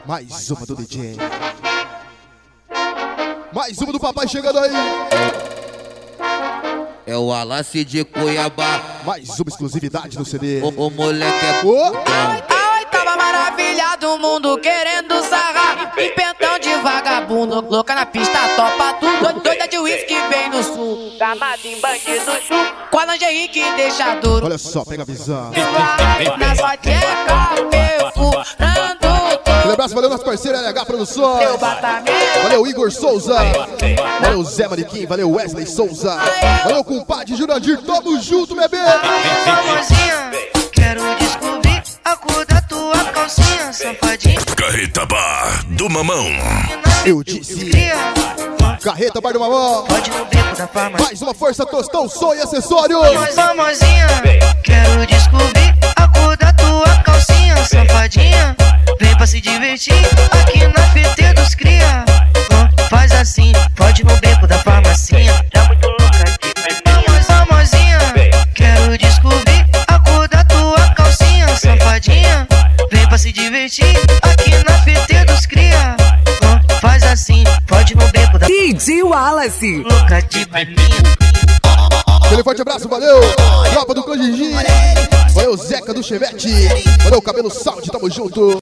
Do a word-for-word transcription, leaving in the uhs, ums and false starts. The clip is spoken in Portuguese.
Mais uma do D J. Mais uma do papai chegando aí. É o Wallace de Cuiabá. Mais uma exclusividade no C D. O, o moleque é oh. A oitava maravilha do mundo querendo sarrar. Pimpentão de vagabundo, louca na pista, topa tudo. Doida de uísque vem no sul, gamada em bandido sul. Com a lingerie que deixa duro. Olha só, pega a visão. Vai na sua tcheca, eu furando. Um abraço, valeu nosso parceiro L H Produções. Meu batamento. Valeu Igor Souza. Valeu Zé Mariquim, valeu Wesley Souza. Valeu compadre Jurandir, tamo junto, bebê. Famosinha, quero descobrir a cor da tua calcinha, safadinha. Carreta Bar do Mamão. Eu disse. Carreta Bar do Mamão. Pode no beco da farmácia. Mais uma força, tostão, som e acessório. Famosinha, quero descobrir a cor da tua calcinha, safadinha. Vem pra se divertir aqui na P T dos cria. Faz assim, pode no beco da farmacinha. Tá muito louca aqui, minha famosinha. Quero descobrir a cor da tua calcinha, safadinha. Vem pra se divertir aqui na P T dos cria. Faz assim, pode no beco da D J Wallace. louca de minha. Aquele forte abraço, valeu. Tropa do Canjinjinho. Valeu Zeca do Chevette. Valeu Cabelo Saúde, tamo junto.